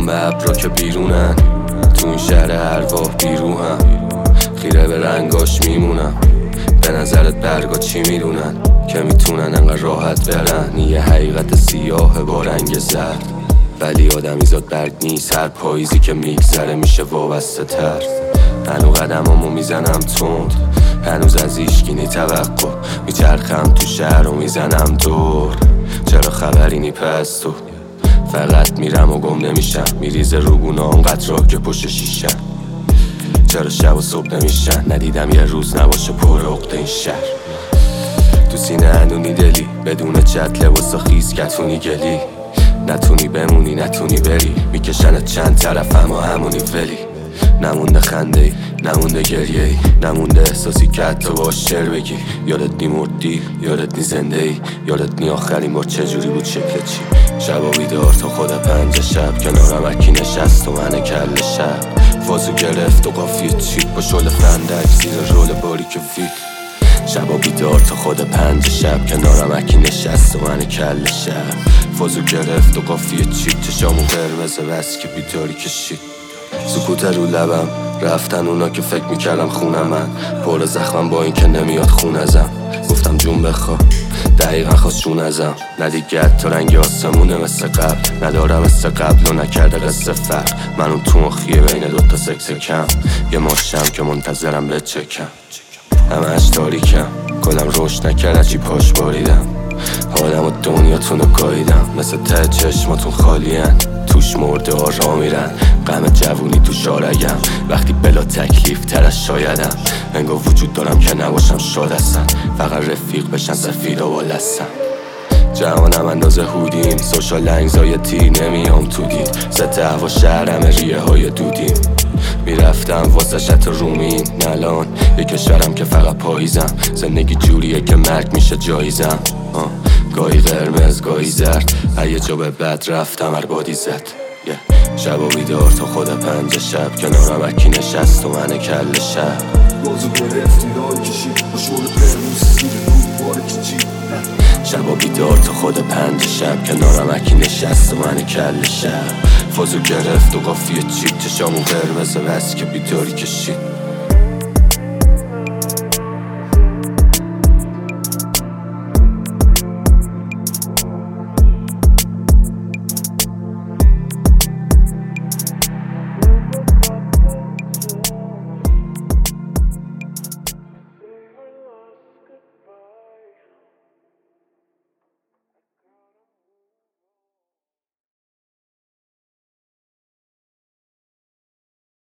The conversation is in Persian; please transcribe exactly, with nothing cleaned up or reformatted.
همه ابرا که بیرونن، تو این شهر ارواح بیروهم، خیره به رنگاش میمونم. به نظرت برگا چی میدونن که میتونن انقدر راحت برن؟ یه حقیقت سیاه با رنگ زرد، ولی آدمی زاد برگ نیست. هر پاییزی که میگذره میشه وابسته تر. هنو قدمامو میزنم تند، هنوز از ایشگینی توقع، میچرخم تو شهر و میزنم دور. چرا خبری نی پس تو؟ فقط میرم و گم نمیشم، میریزه روگونه اونقدر راه که پشت شیشم. چرا شب و صبح نمیشن؟ ندیدم یه روز نباشه پر عقده این شهر. تو سینه هنونی دلی، بدون چت لباس خیز کتونی گلی. نتونی بمونی نتونی بری، میکشنت چند طرف اما همونی ولی. نمونده خنده ای، نمونده گریه ای، نمونده احساسی که حتی باش شعر بگی. یادت نی مردی، یادت نی زنده ای، یادت نی آخرین بار چجوری بود شکل چی. شبا بیدار تا خود پنج شب، کنارم اکی نشست و من کل شب. فازو گرفت و قافیه چید با شل فندک زیر رول باریک فیت. شبا بیدار تا خود پنج شب، کنارم اکی نشست و من کل شب. فازو گرفت و قافیه چید، چشامو قرمزه بس که بیداری کشید. سکوت رو لبم، رفتن اونا که فکر میکردم خونم. من پر زخمم با این که نمیاد خون ازم. گفتم جون بخوا، دقیقا خواست جون ازم. ندیگه حتی رنگ آسمونه مثل قبل، ندارم مثل قبل و نکرده قصه فرق. من اون تو مخیه بین دوتا سکس کم، یه ماشم که منتظرم به چکم. همهش تاریکم، کلم رشد نکرد چی پاش باریدم. حالم و دنیاتونو گاییدم، مثل ته چشماتون خالین، توش مرده ها را میرن. غم جوونی تو شارگم، وقتی بلا تکلیف تر از شایدم. انگار وجود دارم که نباشم شاد هستن، فقط رفیق بشن سفید و بالستن. جوانم اندازه هودیم، سوشال انگزایتی نمیام تو دید. ست هوا شهرم ریه های دودیم، میرفتم واسه شط رومین. نلان یه کشورم که فقط پاییزم، زندگی جوریه که مرگ میشه جایزم. آه. گاهی قرمز گاهی زرد، یه جا به بد رفتم هر بادی زد. yeah. شبا بیدار تا خود پنج شب، کنارم اکی نشست و من کل شب. بازو گرفت ایران کشید با شور قرمز زیر رو باره کشید. شبا بیدار تا خود پنج شب، کنارم اکی نشست و من کل شب. فازو گرفت و قافیه چید، چشامو قرمزه بس که بیداری کشید.